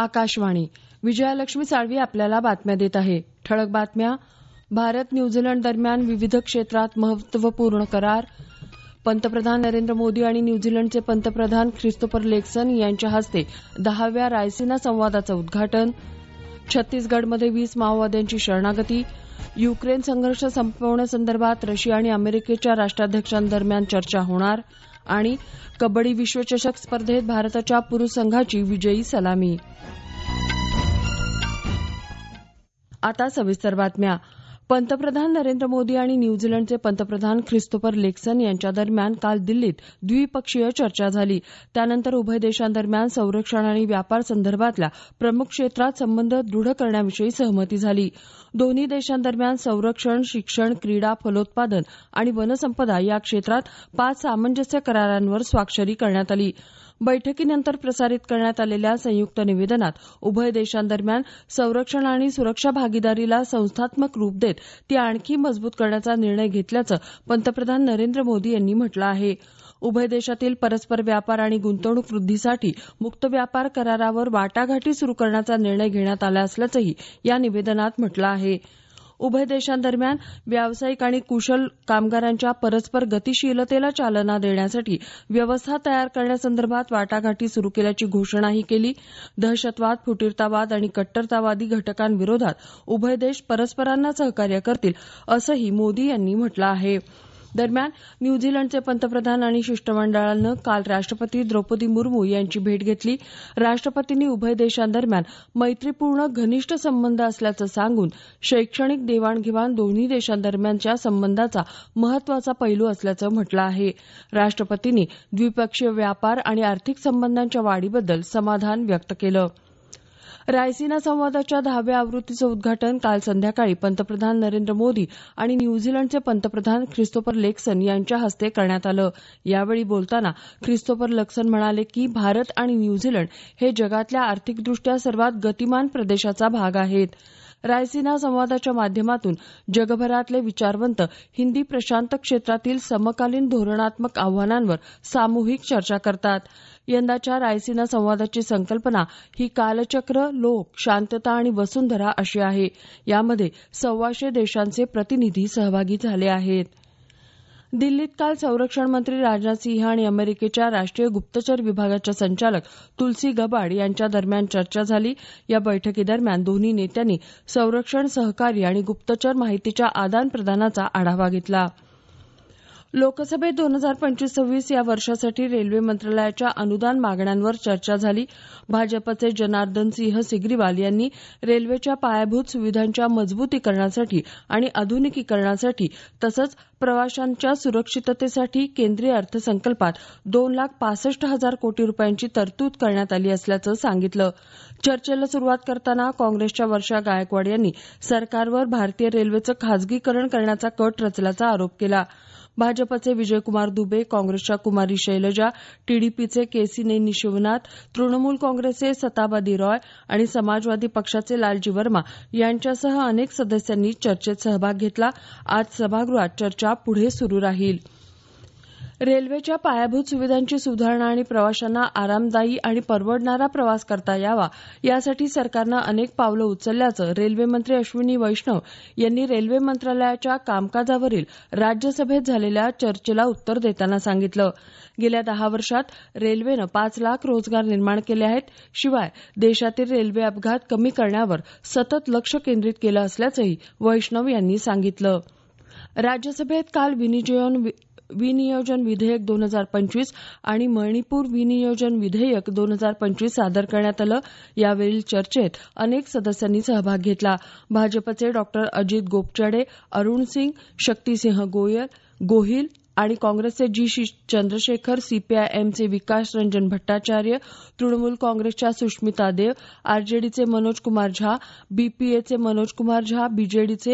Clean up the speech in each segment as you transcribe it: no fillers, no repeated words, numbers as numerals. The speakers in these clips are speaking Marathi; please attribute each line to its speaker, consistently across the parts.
Speaker 1: आकाशवाणी. विजयालक्ष्मी साळवी आपल्याला बातम्या देत आहे. ठळक बातम्या. भारत न्यूझीलंड दरम्यान विविध क्षेत्रात महत्वपूर्ण करार. पंतप्रधान नरेंद्र मोदी आणि न्यूझीलंडचे पंतप्रधान ख्रिस्तोफर लेक्सन यांच्या हस्ते 10व्या रायसिना संवादाचं उद्घाटन. छत्तीसगडमध्ये 20 माओवाद्यांची शरणागती. युक्रेन संघर्ष संपवण्यासंदर्भात रशिया आणि अमेरिकेच्या राष्ट्राध्यक्षांदरम्यान चर्चा होणार. आणि कबड्डी विश्वचषक स्पर्धेत भारताच्या पुरुष संघाची विजयी सलामी. आता सविस्तर बातम्या. पंतप्रधान नरेंद्र मोदी आणि न्यूझीलंडचे पंतप्रधान ख्रिस्तोफर लेक्सन यांच्या दरम्यान काल दिल्लीत द्विपक्षीय चर्चा झाली. त्यानंतर उभय देशांदरम्यान संरक्षण आणि व्यापार संदर्भातल्या प्रमुख क्षेत्रात संबंध दृढ करण्याविषयी सहमती झाली. दोन्ही देशांदरम्यान संरक्षण, शिक्षण, क्रीडा, फलोत्पादन आणि वनसंपदा या क्षेत्रात 5 सामंजस्य करारांवर स्वाक्षरी करण्यात आली. बैठकीनंतर प्रसारित करण्यात आलेल्या संयुक्त निवेदनात उभय देशांदरम्यान संरक्षण आणि सुरक्षा भागीदारीला संस्थात्मक रूप देत ती आणखी मजबूत करण्याचा निर्णय घेतल्याचं पंतप्रधान नरेंद्र मोदी यांनी म्हटलं आहे. उभय देशातील परस्पर व्यापार आणि गुंतवणूक वृद्धीसाठी मुक्त व्यापार करारावर वाटाघाटी सुरू करण्याचा निर्णय घेण्यात आला असल्याचंही या निवेदनात म्हटलं आहे. उभय देशांदरम्यान व्यावसायिक आणि कुशल कामगारांच्या परस्पर गतिशीलतेला चालना देण्यासाठी व्यवस्था तयार करण्यासंदर्भात वाटाघाटी सुरू केल्याची घोषणाही केली. दहशतवाद, फुटीरतावाद आणि कट्टरतावादी घटकांविरोधात उभय देश परस्परांना सहकार्य करतील असंही मोदी यांनी म्हटलं आहे. दरम्यान न्यूझीलंडचे पंतप्रधान आणि शिष्टमंडळानं काल राष्ट्रपती द्रौपदी मुर्मू यांची भेट घेतली. राष्ट्रपतींनी उभय देशांदरम्यान मैत्रीपूर्ण घनिष्ठ संबंध असल्याचं सांगून शैक्षणिक देवाणघेवाण दोन्ही देशांदरम्यानच्या संबंधाचा महत्वाचा पैलू असल्याचं म्हटलं आहे. राष्ट्रपतींनी द्विपक्षीय व्यापार आणि आर्थिक संबंधांच्या वाढीबद्दल समाधान व्यक्त केलं. रायसिना संवादाच्या 10व्या आवृत्तीचं उद्घाटन काल संध्याकाळी पंतप्रधान नरेंद्र मोदी आणि न्यूझीलंडचे पंतप्रधान ख्रिस्तोफर लेक्सन यांच्या हस्ते करण्यात आलं. यावेळी बोलताना ख्रिस्तोफर लेक्सन म्हणाले की भारत आणि न्यूझीलंड हे जगातल्या आर्थिकदृष्ट्या सर्वात गतिमान प्रदेशाचा भाग आहेत. रायसिना संवादाच्या माध्यमातून जगभरातले विचारवंत हिंदी प्रशांत क्षेत्रातील समकालीन धोरणात्मक आव्हानांवर सामूहिक चर्चा करतात. यंदाच्या रायसिना संवादाची संकल्पना ही कालचक्र, लोक, शांतता आणि वसुंधरा अशी आहे. यामध्ये 125 देशांचे प्रतिनिधी सहभागी झाले आहेत. दिल्लीत काल संरक्षण मंत्री राजनाथ सिंह आणि अमेरिकेच्या राष्ट्रीय गुप्तचर विभागाच्या संचालक तुलसी गबार्ड यांच्या दरम्यान चर्चा झाली. या बैठकीदरम्यान दोन्ही नेत्यांनी संरक्षण सहकार्य आणि गुप्तचर माहितीच्या आदानप्रदानाचा आढावा घेतला. लोकसभेत 2025-26 या वर्षासाठी रेल्वे मंत्रालयाच्या अनुदान मागण्यांवर चर्चा झाली. भाजपचे जनार्दन सिंह सिग्रीवाल यांनी रेल्वेच्या पायाभूत सुविधांच्या मजबूतीकरणासाठी आणि आधुनिकीकरणासाठी तसंच प्रवाशांच्या सुरक्षिततेसाठी केंद्रीय अर्थसंकल्पात 2,65,000 कोटी रुपयांची तरतूद करण्यात आली असल्याचं सांगितलं. चर्चेला सुरुवात करताना काँग्रेसच्या वर्षा गायकवाड यांनी सरकारवर भारतीय रेल्वेचं खासगीकरण करण्याचा कट रचल्याचा आरोप केला. भाजपचे विजयकुमार दुबे, काँग्रेसच्या कुमारी शैलजा, टीडीपीचे केसिनेनी शिवनाथ, तृणमूल काँग्रेसचे सताबादी रॉय आणि समाजवादी पक्षाचे लालजी वर्मा यांच्यासह अनेक सदस्यांनी चर्चेत सहभाग घेतला. आज सभागृहात चर्चा पुढे सुरू राहील. रेल्वेच्या पायाभूत सुविधांची सुधारणा आणि प्रवाशांना आरामदायी आणि परवडणारा प्रवास करता यावा यासाठी सरकारनं अनेक पावलं उचलल्याचं रेल्वेमंत्री अश्विनी वैष्णव यांनी रेल्वे मंत्रालयाच्या कामकाजावरील राज्यसभेत झालेल्या चर्चेला उत्तर देताना सांगितलं. गेल्या 10 वर्षात रेल्वेनं 5 लाख रोजगार निर्माण केले आहेत. शिवाय देशातील रेल्वे अपघात कमी करण्यावर सतत लक्ष केंद्रित केलं असल्याचंही वैष्णव यांनी सांगितलं. राज्यसभेत काल विनियोजन विधेयक 2025 आणि मणिपूर विनियोजन विधेयक 2025 सादर करण्यात आलं. यावेळी चर्चेत अनेक सदस्यांनी सहभाग घेतला. भाजपचे डॉ. अजित गोपचडे, अरुण सिंग, शक्तीसिंह गोहिल आणि काँग्रेसचे जी. चंद्रशेखर, सीपीआयएमचे विकास रंजन भट्टाचार्य, तृणमूल काँग्रेसच्या सुष्मिता देव, आरजेडीचे मनोज कुमार झा, बीपीएचे मनोज कुमार झा, बीजेडीचे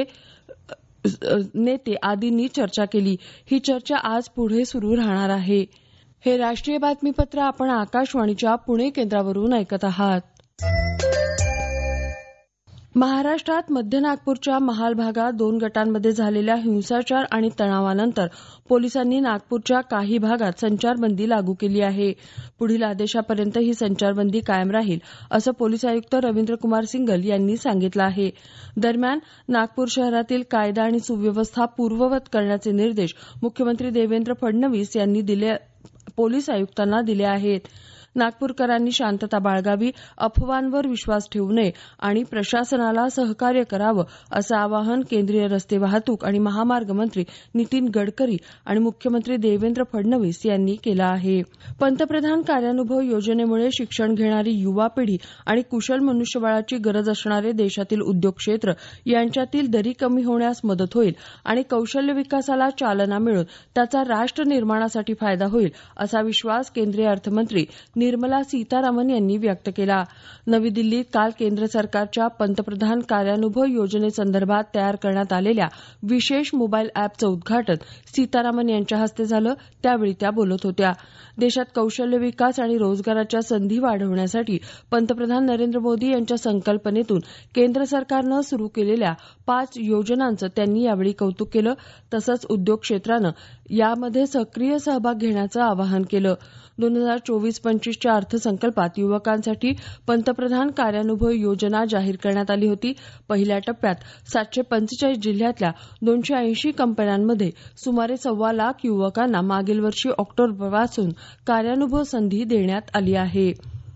Speaker 1: नेते आदींनी चर्चा केली. ही चर्चा आज पुढे सुरू राहणार आहे. हे राष्ट्रीय बातमीपत्र आपण आकाशवाणीच्या पुणे केंद्रावरून ऐकत आहात. महाराष्ट्रात मध्य नागपूरच्या महाल भागात 2 गटांमध्ये झालेल्या हिंसाचार आणि तणावानंतर पोलिसांनी नागपूरच्या काही भागात संचारबंदी लागू केली आहे. पुढील आदेशापर्यंत ही संचारबंदी कायम राहील असं पोलीस आयुक्त रवींद्र कुमार सिंगल यांनी सांगितलं आहे. दरम्यान नागपूर शहरातील कायदा आणि सुव्यवस्था पूर्ववत करण्याचे निर्देश मुख्यमंत्री देवेंद्र फडणवीस यांनी पोलीस आयुक्तांना दिले आहेत. नागपूरकरांनी शांतता बाळगावी, अफवांवर विश्वास ठेवू नये आणि प्रशासनाला सहकार्य करावं असं आवाहन केंद्रीय रस्ते वाहतूक आणि महामार्ग मंत्री नितीन गडकरी आणि मुख्यमंत्री देवेंद्र फडणवीस यांनी केलं आहे. पंतप्रधान कार्यानुभव योजनेमुळे शिक्षण घेणारी युवा पिढी आणि कुशल मनुष्यबळाची गरज असणारे देशातील उद्योग क्षेत्र यांच्यातील दरी कमी होण्यास मदत होईल आणि कौशल्य विकासाला चालना मिळून त्याचा राष्ट्र निर्माणासाठी फायदा होईल असा विश्वास केंद्रीय अर्थमंत्री निर्मला सीतारामन यांनी व्यक्त केला. नवी दिल्लीत काल केंद्र सरकारच्या पंतप्रधान कार्यानुभव योजनेसंदर्भात तयार करण्यात आलेल्या विशेष मोबाईल अॅपचं उद्घाटन सीतारामन यांच्या हस्ते झालं. त्यावेळी त्या बोलत होत्या. देशात कौशल्य विकास आणि रोजगाराच्या संधी वाढवण्यासाठी पंतप्रधान नरेंद्र मोदी यांच्या संकल्पनेतून केंद्र सरकारनं सुरू केलेल्या 5 योजनांचं त्यांनी यावेळी कौतुक केलं. तसंच उद्योग क्षेत्रानं यामध्ये सक्रिय सहभाग घेण्याचं आवाहन केलं. 2024-25च्या अर्थसंकल्पात युवकांसाठी पंतप्रधान कार्यानुभव योजना जाहीर करण्यात आली होती. पहिल्या टप्प्यात 745 जिल्ह्यातल्या 280 कंपन्यांमध्ये सुमारे 1.25 लाख युवकांना मागील वर्षी ऑक्टोबरपासून कार्यानुभव संधी देण्यात आली आहे.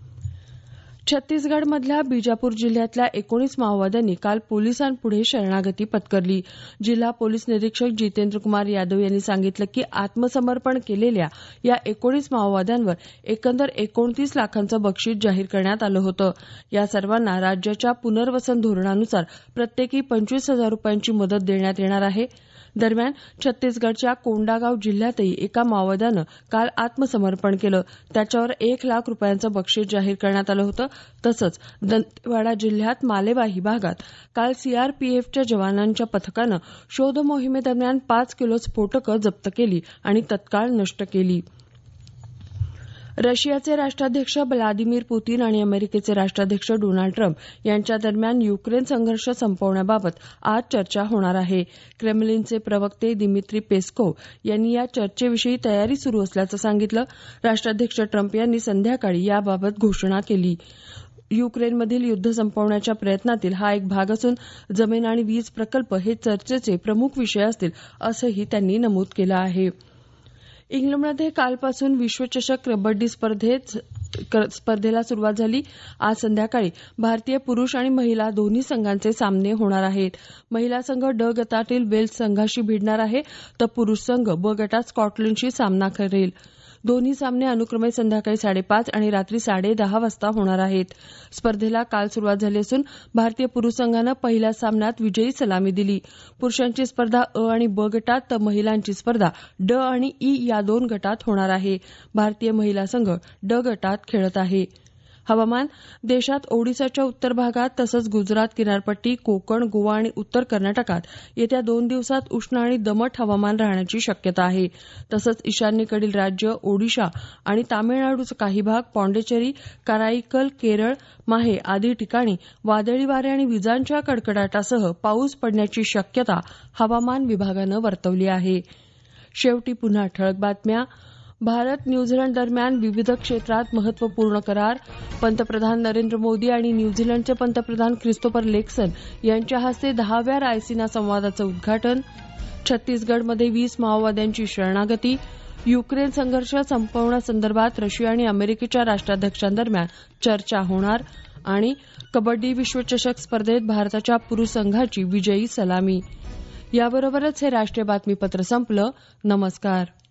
Speaker 1: छत्तीसगडमधल्या बिजापूर जिल्ह्यातल्या 19 माओवाद्यांनी काल पोलिसांपुढे शरणागती पत्करली. जिल्हा पोलीस निरीक्षक जितेंद्र कुमार यादव यांनी सांगितलं की आत्मसमर्पण केलेल्या या 19 माओवाद्यांवर एकंदर 29 लाखांचं बक्षीस जाहीर करण्यात आलं होतं. या सर्वांना राज्याच्या पुनर्वसन धोरणानुसार प्रत्येकी 25,000 रुपयांची मदत देण्यात येणार आहे. दरम्यान छत्तीसगडच्या कोंडागाव जिल्ह्यातही एका माओवाद्यानं काल आत्मसमर्पण केलं. त्याच्यावर 1 लाख रुपयांचं बक्षीस जाहीर करण्यात आलं होतं. तसंच दंतेवाडा जिल्ह्यात मालेवाही भागात काल सीआरपीएफच्या जवानांच्या पथकानं शोध मोहिमेदरम्यान 5 किलो स्फोटकं जप्त केली आणि तत्काळ नष्ट केली. रशियाचे राष्ट्राध्यक्ष व्लादिमीर पुतीन आणि अमेरिकेचे राष्ट्राध्यक्ष डोनाल्ड ट्रम्प यांच्या दरम्यान युक्रेन संघर्ष संपवण्याबाबत आज चर्चा होणार आहे. क्रेमलिनचे प्रवक्ते दिमित्री पेस्कोव्ह यांनी या चर्चेविषयी तयारी सुरू असल्याचं सांगितलं. राष्ट्राध्यक्ष ट्रम्प यांनी संध्याकाळी याबाबत घोषणा केली. युक्रेनमधील युद्ध संपवण्याच्या प्रयत्नातील हा एक भाग असून जमीन आणि वीज प्रकल्प हे चर्चेचे प्रमुख विषय असतील असंही त्यांनी नमूद केलं आहे. इंग्लंडमध्ये कालपासून विश्वचषक कबड्डी स्पर्धेला सुरुवात झाली. आज संध्याकाळी भारतीय पुरुष आणि महिला दोन्ही संघांचे सामने होणार आहेत. महिला संघ ड गटातील वेल्स संघाशी भिडणार आहे तर पुरुष संघ ब गटात स्कॉटलंडशी सामना करेल. दोन्ही सामने अनुक्रमे संध्याकाळी 5:30 आणि रात्री 10:30 वाजता होणार आहेत. स्पर्धेला काल सुरुवात झाली असून भारतीय पुरुष संघानं पहिल्या सामन्यात विजयी सलामी दिली. पुरुषांची स्पर्धा अ आणि ब गटात तर महिलांची स्पर्धा ड आणि ई या 2 गटात होणार आहे. भारतीय महिला संघ ड गटात खेळत आहे. हवामान. देशात ओडिसाच्या उत्तर भागात तसंच गुजरात किनारपट्टी, कोकण, गोवा आणि उत्तर कर्नाटकात येत्या 2 दिवसात उष्ण आणि दमट हवामान राहण्याची शक्यता आहे. तसंच ईशान्येकडील राज्य, ओडिशा आणि तामिळनाडूचा काही भाग, पाँडेचेरी, कराईकल, केरळ, माहे आदी ठिकाणी वादळी वारे आणि विजांच्या कडकडाटासह पाऊस पडण्याची शक्यता हवामान विभागानं वर्तवली आहे. शेवटी पुन्हा ठळक बातम्या. भारत न्यूझीलंड दरम्यान विविध क्षेत्रात महत्वपूर्ण करार. पंतप्रधान नरेंद्र मोदी आणि न्यूझीलंडचे पंतप्रधान ख्रिस्तोफर लेक्सन यांच्या हस्ते 10व्या रायसिना संवादाचं उद्घाटन. छत्तीसगडमध्ये 20 माओवाद्यांची शरणागती. युक्रेन संघर्ष संपवण्यासंदर्भात रशिया आणि अमेरिकेच्या राष्ट्राध्यक्षांदरम्यान चर्चा होणार. आणि कबड्डी विश्वचषक स्पर्धेत भारताच्या पुरुष संघाची विजयी सलामी. याबरोबरच हे राष्ट्रीय बातमीपत्र संपलं. नमस्कार.